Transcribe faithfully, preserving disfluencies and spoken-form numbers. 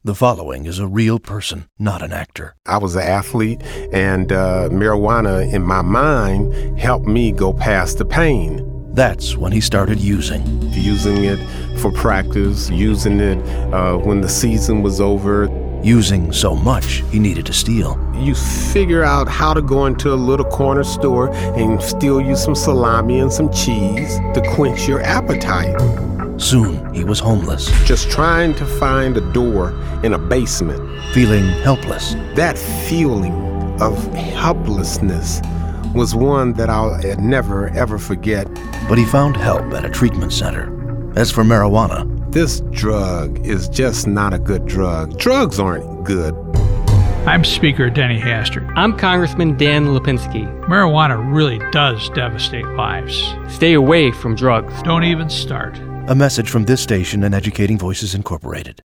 The following is a real person, not an actor. I was an athlete, and uh, marijuana, in my mind, helped me go past the pain. That's when he started using. Using it for practice, using it uh, when the season was over. Using so much, he needed to steal. You figure out how to go into a little corner store and steal you some salami and some cheese to quench your appetite. Soon, he was homeless. Just trying to find a door in a basement. Feeling helpless. That feeling of helplessness was one that I'll never, ever forget. But he found help at a treatment center. As for marijuana, this drug is just not a good drug. Drugs aren't good. I'm Speaker Denny Hastert. I'm Congressman Dan Lipinski. Marijuana really does devastate lives. Stay away from drugs. Don't even start. a message from this station and Educating Voices Incorporated.